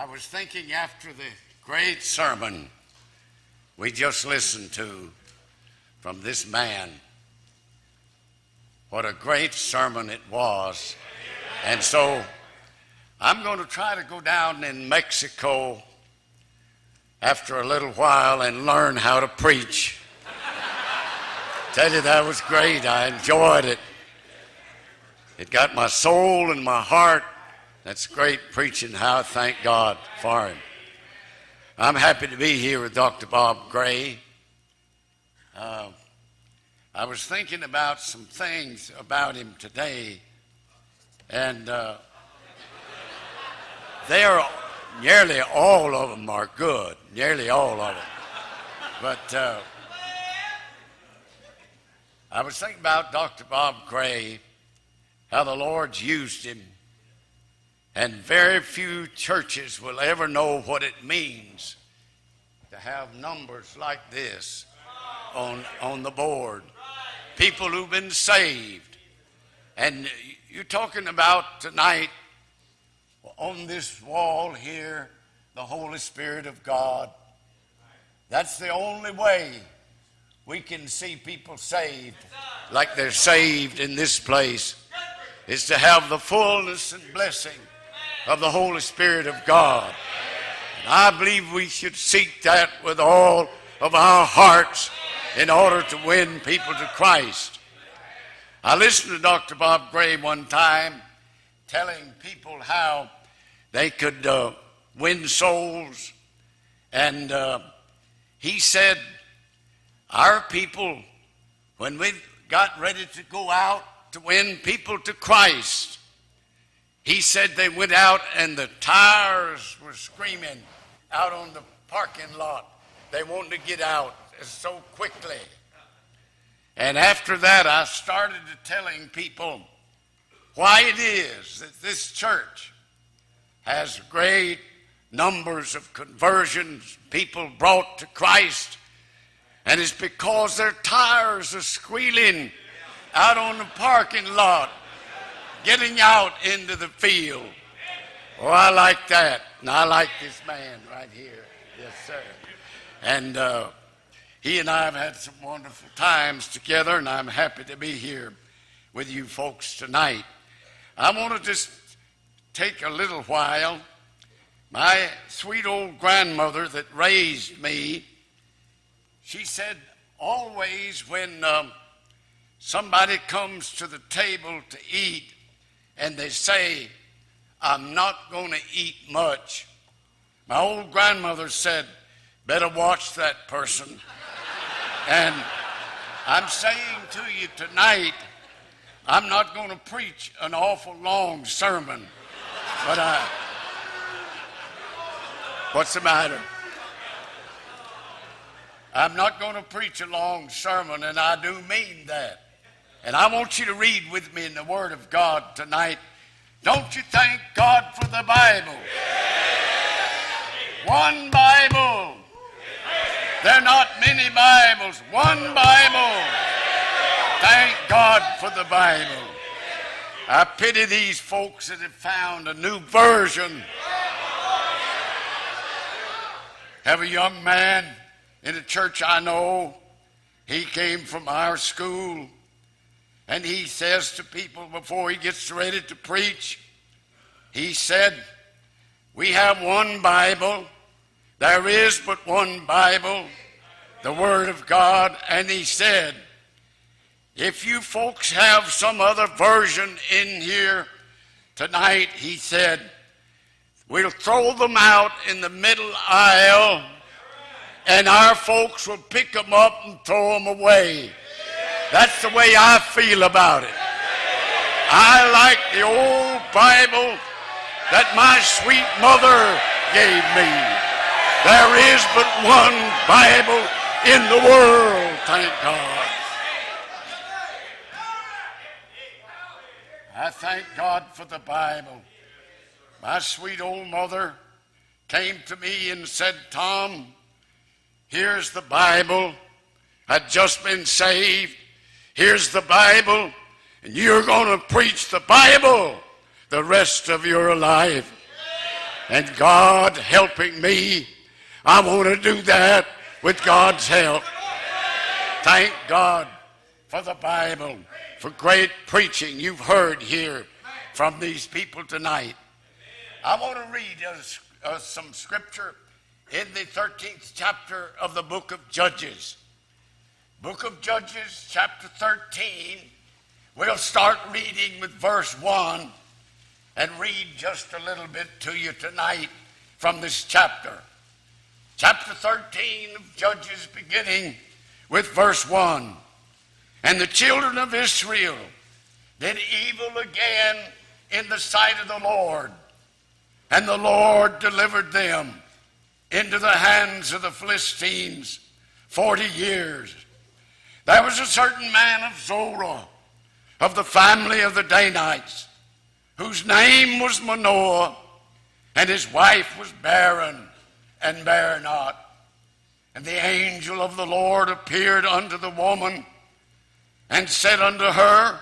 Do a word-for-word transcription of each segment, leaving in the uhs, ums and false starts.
I was thinking after the great sermon we just listened to from this man, what a great sermon it was. And so I'm going to try to go down in Mexico after a little while and learn how to preach. Tell you, that was great. I enjoyed it. It got my soul and my heart. That's great preaching. How I thank God for him. I'm happy to be here with Doctor Bob Gray. Uh, I was thinking about some things about him today, and uh, they're nearly all of them are good. Nearly all of them. But uh, I was thinking about Doctor Bob Gray, how the Lord's used him. And very few churches will ever know what it means to have numbers like this on, on the board. People who've been saved. And you're talking about tonight on this wall here, the Holy Spirit of God. That's the only way we can see people saved like they're saved in this place, is to have the fullness and blessing of the Holy Spirit of God. And I believe we should seek that with all of our hearts in order to win people to Christ. I listened to Doctor Bob Gray one time telling people how they could uh, win souls. And uh, he said, our people, when we got ready to go out to win people to Christ, he said they went out and the tires were screaming out on the parking lot. They wanted to get out so quickly. And after that, I started to telling people why it is that this church has great numbers of conversions, people brought to Christ. And it's because their tires are squealing out on the parking lot, getting out into the field. Oh, I like that. And I like this man right here. Yes, sir. And uh, he and I have had some wonderful times together, and I'm happy to be here with you folks tonight. I want to just take a little while. My sweet old grandmother that raised me, she said always when um, somebody comes to the table to eat, and they say, I'm not going to eat much, my old grandmother said, better watch that person. And I'm saying to you tonight, I'm not going to preach an awful long sermon, but I, what's the matter? I'm not going to preach a long sermon, and I do mean that. And I want you to read with me in the Word of God tonight. Don't you thank God for the Bible? One Bible. There are not many Bibles. One Bible. Thank God for the Bible. I pity these folks that have found a new version. Have a young man in a church I know. He came from our school. And he says to people before he gets ready to preach, he said, we have one Bible. There is but one Bible, the Word of God. And he said, if you folks have some other version in here tonight, he said, we'll throw them out in the middle aisle, and our folks will pick them up and throw them away. That's the way I feel about it. I like the old Bible that my sweet mother gave me. There is but one Bible in the world, thank God. I thank God for the Bible. My sweet old mother came to me and said, Tom, here's the Bible. I'd just been saved. Here's the Bible, and you're going to preach the Bible the rest of your life. and God helping me, I want to do that with God's help. Thank God for the Bible, for great preaching you've heard here from these people tonight. I want to read uh, uh, some scripture in the thirteenth chapter of the book of Judges. Book of Judges, chapter thirteen. We'll start reading with verse one and read just a little bit to you tonight from this chapter. Chapter thirteen of Judges, beginning with verse one. And the children of Israel did evil again in the sight of the Lord, and the Lord delivered them into the hands of the Philistines forty years. There was a certain man of Zorah, of the family of the Danites, whose name was Manoah, and his wife was barren and bare not. And the angel of the Lord appeared unto the woman and said unto her,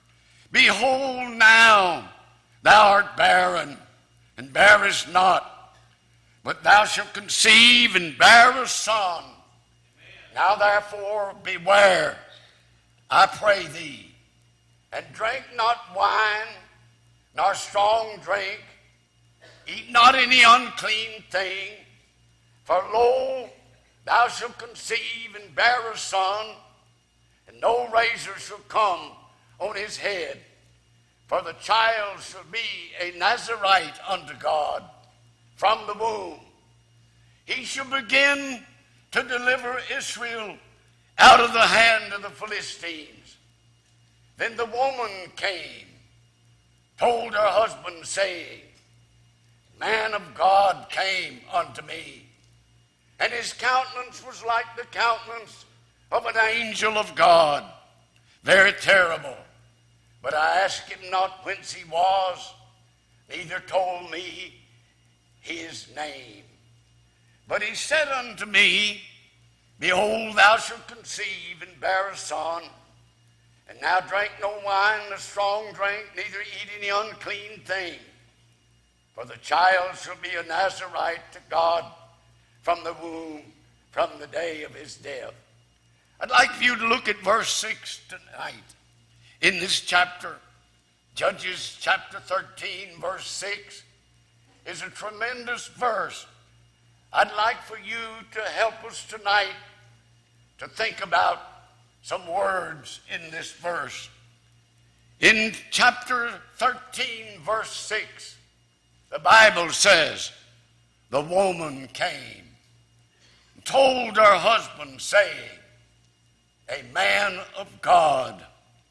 Behold now, thou art barren, and bearest not, but thou shalt conceive and bear a son. Now therefore beware, I pray thee, and drink not wine, nor strong drink, eat not any unclean thing, for lo, thou shalt conceive and bear a son, and no razor shall come on his head, for the child shall be a Nazarite unto God from the womb. He shall begin to deliver Israel out of the hand of the Philistines. Then the woman came, told her husband, saying, Man of God came unto me, and his countenance was like the countenance of an angel of God, very terrible. But I asked him not whence he was, neither told me his name. But he said unto me, Behold, thou shalt conceive and bear a son, and now drink no wine, nor strong drink, neither eat any unclean thing. For the child shall be a Nazarite to God from the womb, from the day of his death. I'd like for you to look at verse six tonight in this chapter. Judges chapter thirteen, verse six is a tremendous verse. I'd like for you to help us tonight to think about some words in this verse. In chapter thirteen, verse six, the Bible says, the woman came and told her husband, saying, A man of God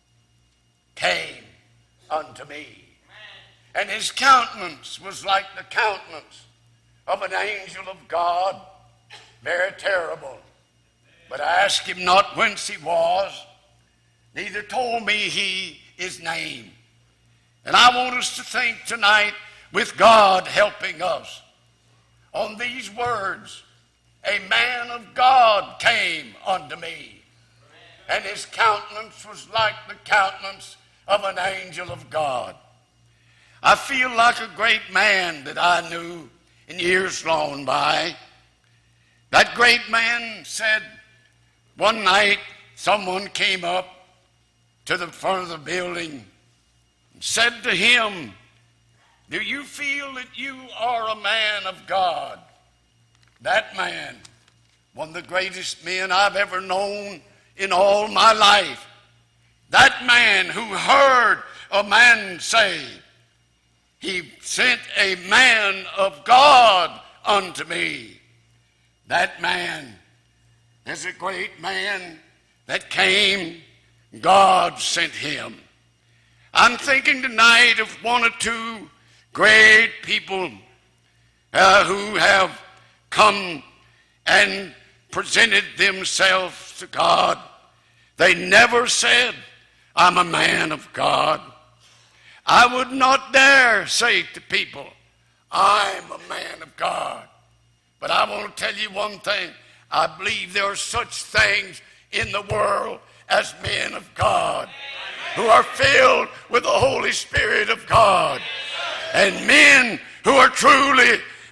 came unto me, and his countenance was like the countenance of an angel of God, very terrible. But I asked him not whence he was, neither told me he his name. And I want us to think tonight, with God helping us, on these words, a man of God came unto me, and his countenance was like the countenance of an angel of God. I feel like a great man that I knew in years gone by. That great man said, one night someone came up to the front of the building and said to him, Do you feel that you are a man of God? That man, one of the greatest men I've ever known in all my life, that man who heard a man say, He sent a man of God unto me. That man is a great man that came, God sent him. I'm thinking tonight of one or two great people uh, who have come and presented themselves to God. They never said, I'm a man of God. I would not dare say to people, I'm a man of God. But I want to tell you one thing. I believe there are such things in the world as men of God who are filled with the Holy Spirit of God, and men who are truly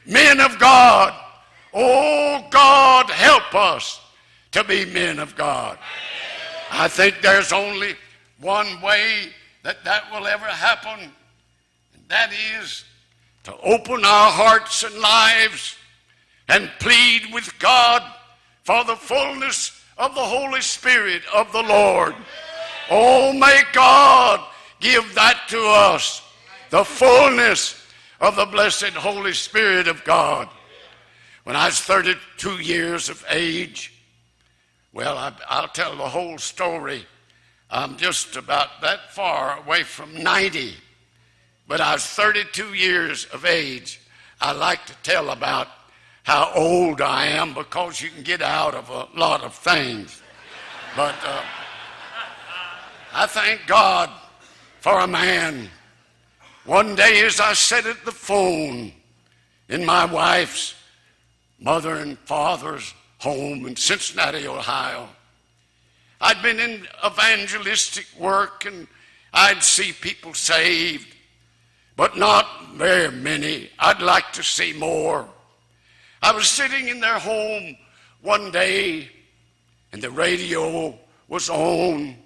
men of God. Oh, God, help us to be men of God. I think there's only one way that that will ever happen, and that is to open our hearts and lives and plead with God for the fullness of the Holy Spirit of the Lord. Oh, may God give that to us, the fullness of the blessed Holy Spirit of God. When I was thirty-two years of age, well, I, I'll tell the whole story. I'm just about that far away from ninety, but I was thirty-two years of age. I like to tell about how old I am because you can get out of a lot of things. But uh, I thank God for a man. One day as I sat at the phone in my wife's mother and father's home in Cincinnati, Ohio, I'd been in evangelistic work and I'd see people saved, but not very many. I'd like to see more. I was sitting in their home one day and the radio was on,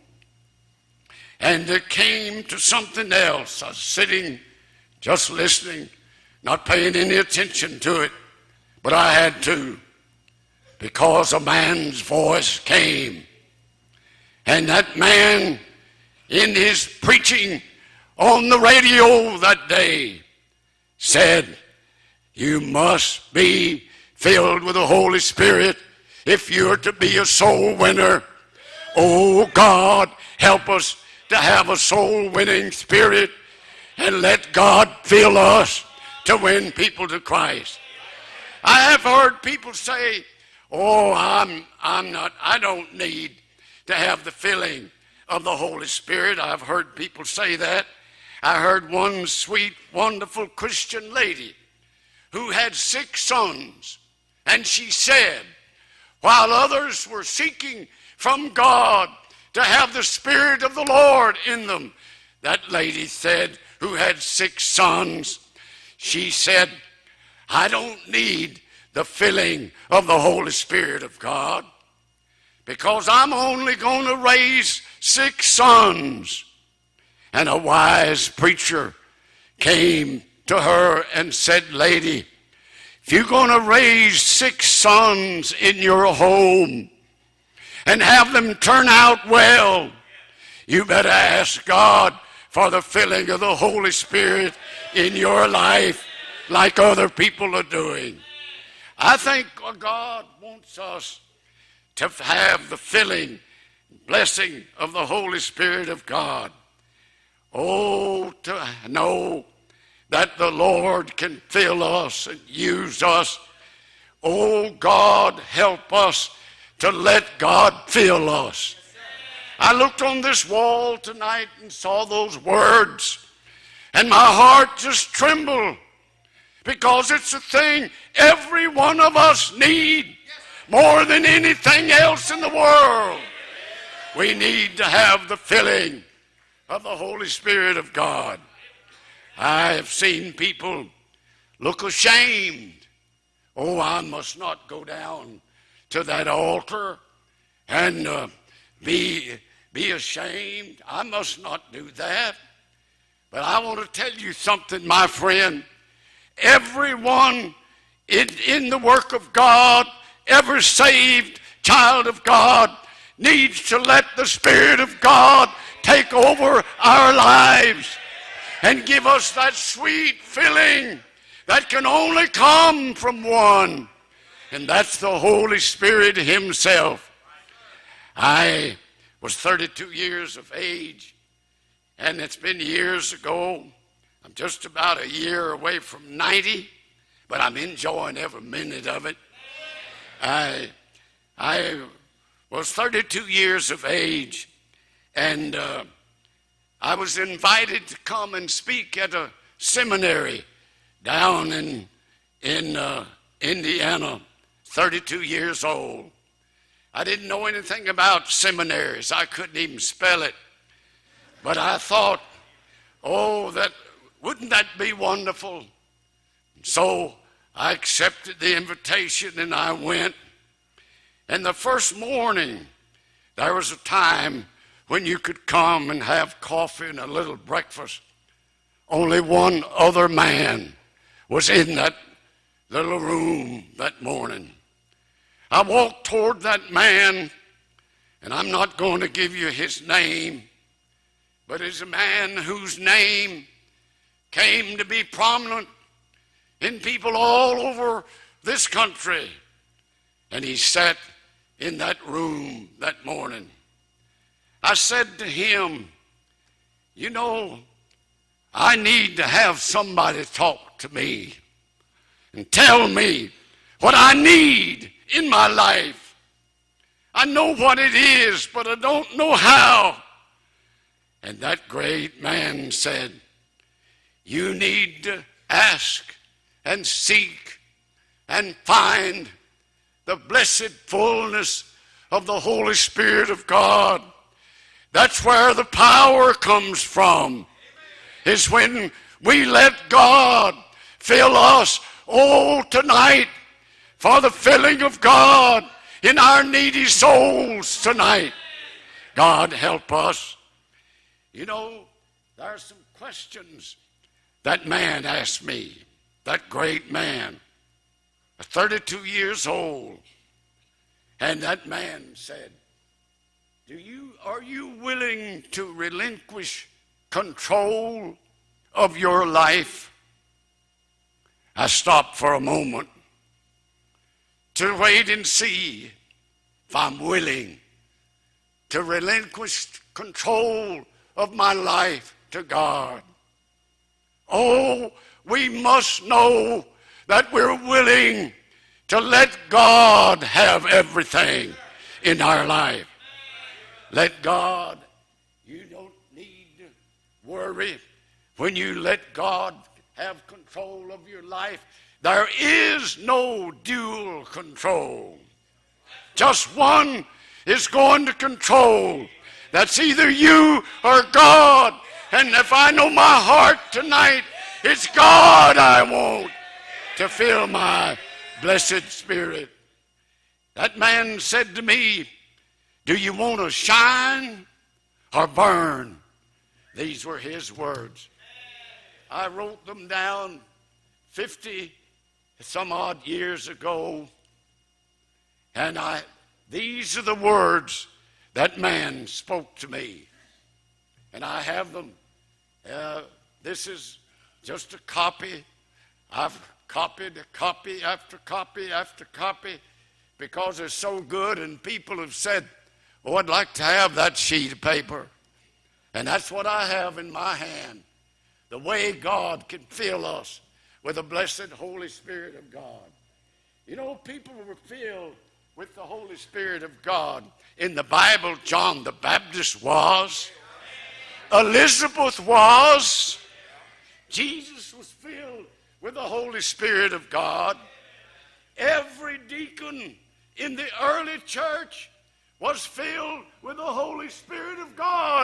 and it came to something else. I was sitting, just listening, not paying any attention to it, but I had to, because a man's voice came. And that man, in his preaching on the radio that day, said, "You must be filled with the Holy Spirit if you're to be a soul winner. Oh, God, help us to have a soul-winning spirit, and let God fill us to win people to Christ." I have heard people say, "Oh, I'm, I'm not, I don't need to have the filling of the Holy Spirit." I've heard people say that. I heard one sweet, wonderful Christian lady who had six sons, and she said, while others were seeking from God to have the Spirit of the Lord in them, that lady said, who had six sons, she said, "I don't need the filling of the Holy Spirit of God, because I'm only going to raise six sons." And a wise preacher came to her and said, "Lady, if you're going to raise six sons in your home and have them turn out well, you better ask God for the filling of the Holy Spirit in your life like other people are doing." I think God wants us to have the filling, blessing of the Holy Spirit of God. Oh, to know that the Lord can fill us and use us. Oh, God, help us to let God fill us. I looked on this wall tonight and saw those words, and my heart just trembled, because it's a thing every one of us need more than anything else in the world. We need to have the filling of the Holy Spirit of God. I have seen people look ashamed. "Oh, I must not go down to that altar and uh, be, be ashamed. I must not do that." But I want to tell you something, my friend. Everyone in, in the work of God, every saved child of God, needs to let the Spirit of God take over our lives and give us that sweet filling that can only come from one, and that's the Holy Spirit himself. I was thirty-two years of age, and it's been years ago. I'm just about a year away from ninety, but I'm enjoying every minute of it. I, I was thirty-two years of age, and uh, I was invited to come and speak at a seminary down in, in uh, Indiana, thirty-two years old. I didn't know anything about seminaries. I couldn't even spell it. But I thought, oh, that wouldn't that be wonderful? So I accepted the invitation and I went. And the first morning, there was a time when you could come and have coffee and a little breakfast. Only one other man was in that little room that morning. I walked toward that man, and I'm not going to give you his name, but it's a man whose name came to be prominent in people all over this country. And he sat in that room that morning. I said to him, you know, I need to have somebody talk to me and tell me what I need in my life. I know what it is, but I don't know how. And that great man said, you need to ask and seek and find the blessed fullness of the Holy Spirit of God. That's where the power comes from, is when we let God fill us. Oh, tonight, for the filling of God in our needy souls tonight. God help us. You know, there are some questions that man asked me, that great man, thirty-two years old. And that man said, Do you, are you willing to relinquish control of your life? I stopped for a moment to wait and see if I'm willing to relinquish control of my life to God. Oh, we must know that we're willing to let God have everything in our life. Let God, you don't need to worry. When you let God have control of your life, there is no dual control. Just one is going to control. That's either you or God. And if I know my heart tonight, it's God I want to fill my blessed spirit. That man said to me, do you want to shine or burn? These were his words. I wrote them down fifty some odd years ago. And I, these are the words that man spoke to me. And I have them. Uh, this is just a copy. I've copied a copy after copy after copy because they're so good, and people have said, oh, I'd like to have that sheet of paper. And that's what I have in my hand. The way God can fill us with the blessed Holy Spirit of God. You know, people were filled with the Holy Spirit of God. In the Bible, John the Baptist was. Elizabeth was. Jesus was filled with the Holy Spirit of God. Every deacon in the early church was filled with the Holy Spirit of God.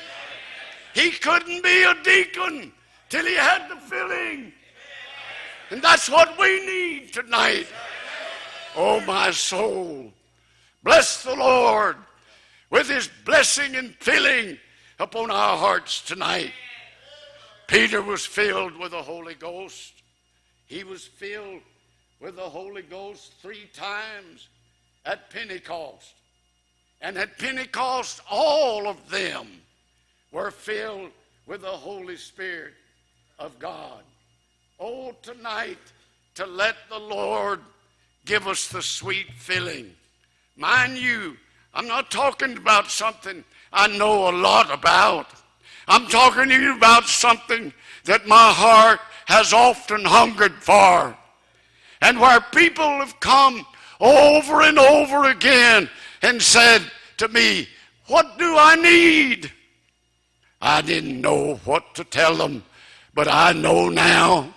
He couldn't be a deacon till he had the filling. And that's what we need tonight. Oh, my soul, bless the Lord with his blessing and filling upon our hearts tonight. Peter was filled with the Holy Ghost. He was filled with the Holy Ghost three times at Pentecost. And at Pentecost, all of them were filled with the Holy Spirit of God. Oh, tonight, to let the Lord give us the sweet filling. Mind you, I'm not talking about something I know a lot about. I'm talking to you about something that my heart has often hungered for. And where people have come over and over again and said to me, what do I need? I didn't know what to tell them, but I know now.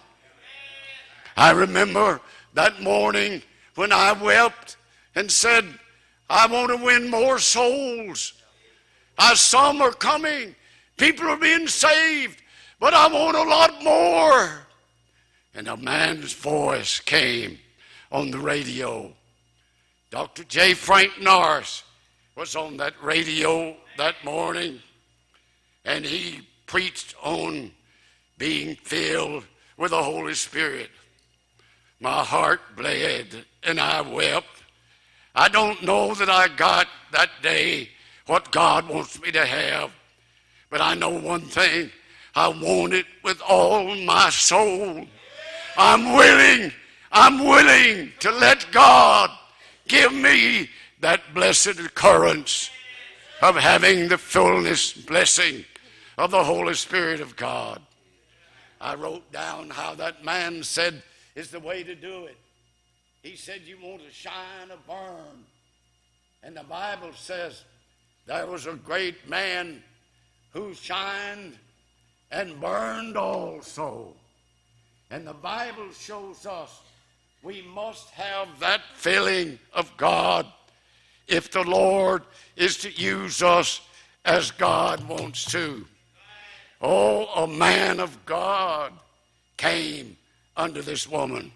I remember that morning when I wept and said, I want to win more souls. I, some are coming. People are being saved, but I want a lot more. and a man's voice came on the radio. Doctor J. Frank Norris was on that radio that morning, and he preached on being filled with the Holy Spirit. My heart bled and I wept. I don't know that I got that day what God wants me to have, but I know one thing. I want it with all my soul. I'm willing, I'm willing to let God give me that blessed occurrence of having the fullness blessing of the Holy Spirit of God. I wrote down how that man said is the way to do it. He said you want to shine or burn. And the Bible says there was a great man who shined and burned also. And the Bible shows us we must have that filling of God if the Lord is to use us as God wants to. Oh, a man of God came unto this woman.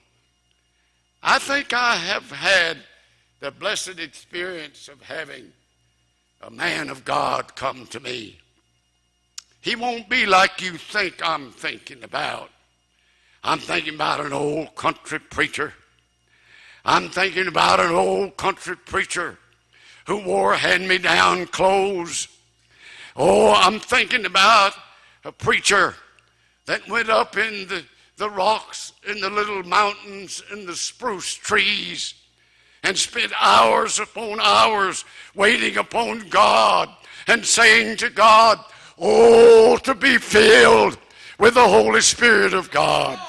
I think I have had the blessed experience of having a man of God come to me. He won't be like you think I'm thinking about. I'm thinking about an old country preacher. I'm thinking about an old country preacher who wore hand-me-down clothes. Oh, I'm thinking about a preacher that went up in the, the rocks, in the little mountains, in the spruce trees, and spent hours upon hours waiting upon God and saying to God, oh, to be filled with the Holy Spirit of God.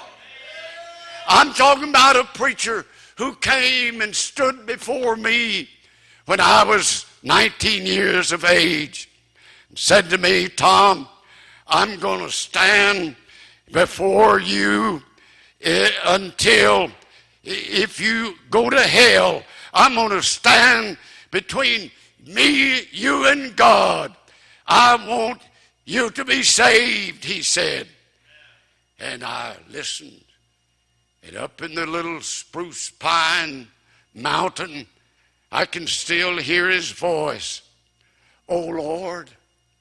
I'm talking about a preacher who came and stood before me when I was nineteen years of age and said to me, Tom, I'm going to stand before you uh, until if you go to hell, I'm going to stand between me, you, and God. I want you to be saved, he said. And I listened. And up in the little spruce pine mountain, I can still hear his voice. Oh, Lord,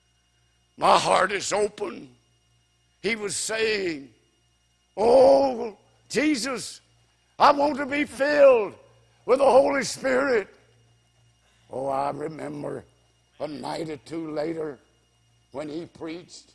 my heart is open. He was saying, oh, Jesus, I want to be filled with the Holy Spirit. Oh, I remember a night or two later when he preached,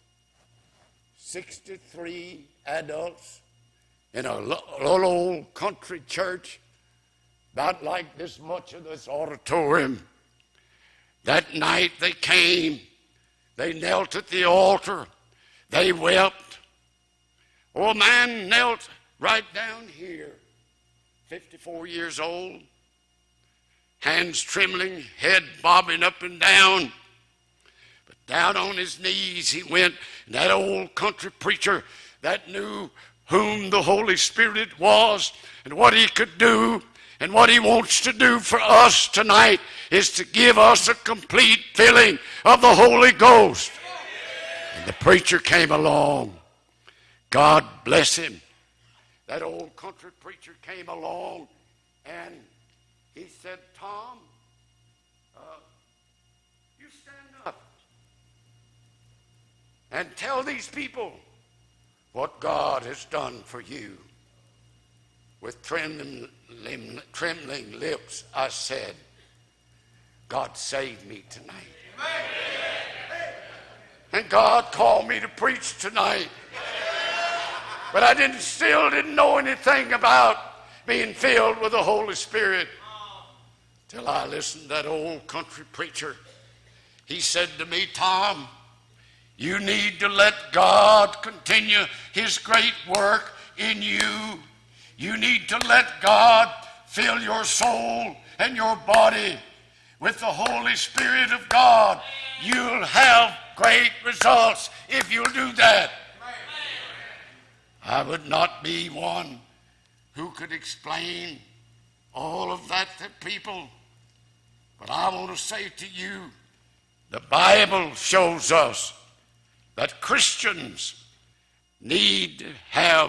sixty-three adults in a little old country church, about like this much of this auditorium. That night they came, they knelt at the altar, they wept. Oh, a man knelt right down here, fifty-four years old, hands trembling, head bobbing up and down. But down on his knees he went, and that old country preacher that knew whom the Holy Spirit was and what he could do and what he wants to do for us tonight is to give us a complete filling of the Holy Ghost. And the preacher came along. God bless him. That old country preacher came along and he said, Tom, uh, you stand up and tell these people what God has done for you. With trembling, trembling lips, I said, God saved me tonight. And God called me to preach tonight. But I didn't, still didn't know anything about being filled with the Holy Spirit till I listened to that old country preacher. He said to me, Tom, you need to let God continue his great work in you. You need to let God fill your soul and your body with the Holy Spirit of God. You'll have great results if you'll do that. I would not be one who could explain all of that to people, but I want to say to you, the Bible shows us that Christians need to have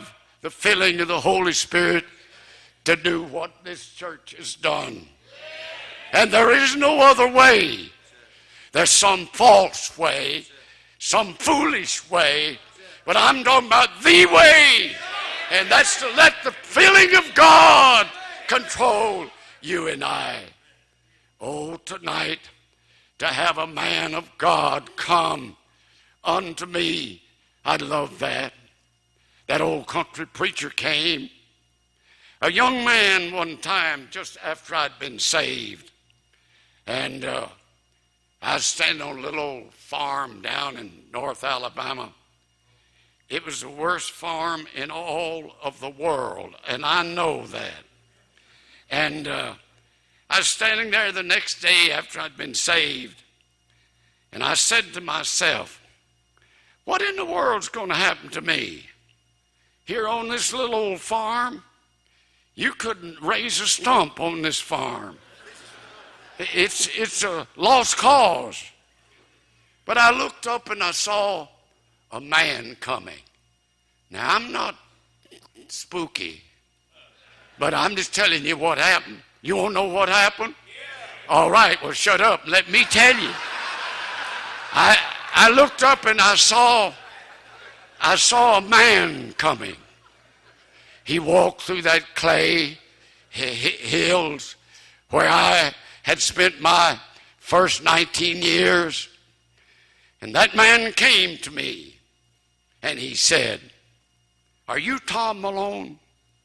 the filling of the Holy Spirit to do what this church has done. And there is no other way. There's some false way, some foolish way, but I'm talking about the way. And that's to let the filling of God control you and I. Oh, tonight, to have a man of God come unto me, I love that. That old country preacher came. A young man one time, just after I'd been saved, and uh, I was standing on a little old farm down in North Alabama. It was the worst farm in all of the world, and I know that. And uh, I was standing there the next day after I'd been saved, and I said to myself, what in the world's going to happen to me? Here on this little old farm, you couldn't raise a stump on this farm. It's, it's a lost cause. But I looked up and I saw a man coming. Now, I'm not spooky, but I'm just telling you what happened. You want to know what happened? All right, well, shut up. Let me tell you. I, I looked up and I saw, I saw a man coming. He walked through that clay hills where I had spent my first nineteen years. And that man came to me and he said, are you Tom Malone?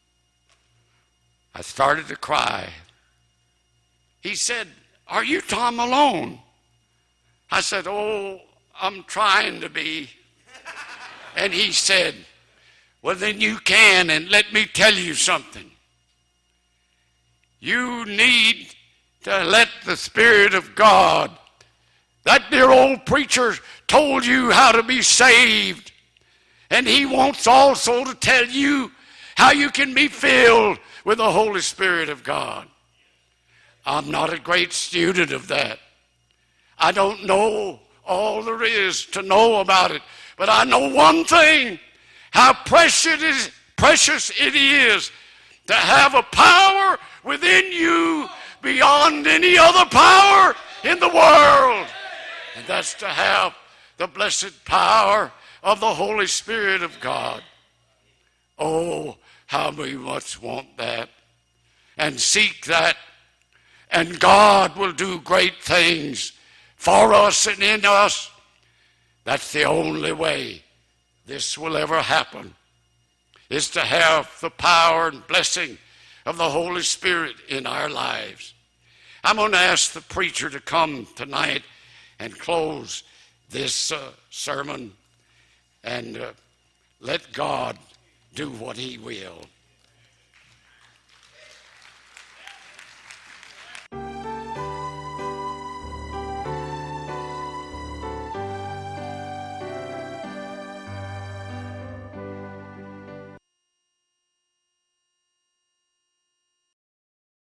I started to cry. He said, are you Tom Malone? I said, oh, I'm trying to be. And he said, well, then you can, and let me tell you something. You need to let the Spirit of God, that dear old preacher told you how to be saved, and he wants also to tell you how you can be filled with the Holy Spirit of God. I'm not a great student of that. I don't know all there is to know about it, but I know one thing, how precious it is, precious it is to have a power within you beyond any other power in the world. And that's to have the blessed power of the Holy Spirit of God. Oh, how we much want that and seek that. And God will do great things for us and in us. That's the only way this will ever happen, is to have the power and blessing of the Holy Spirit in our lives. I'm going to ask the preacher to come tonight and close this uh, sermon and uh, let God do what he will.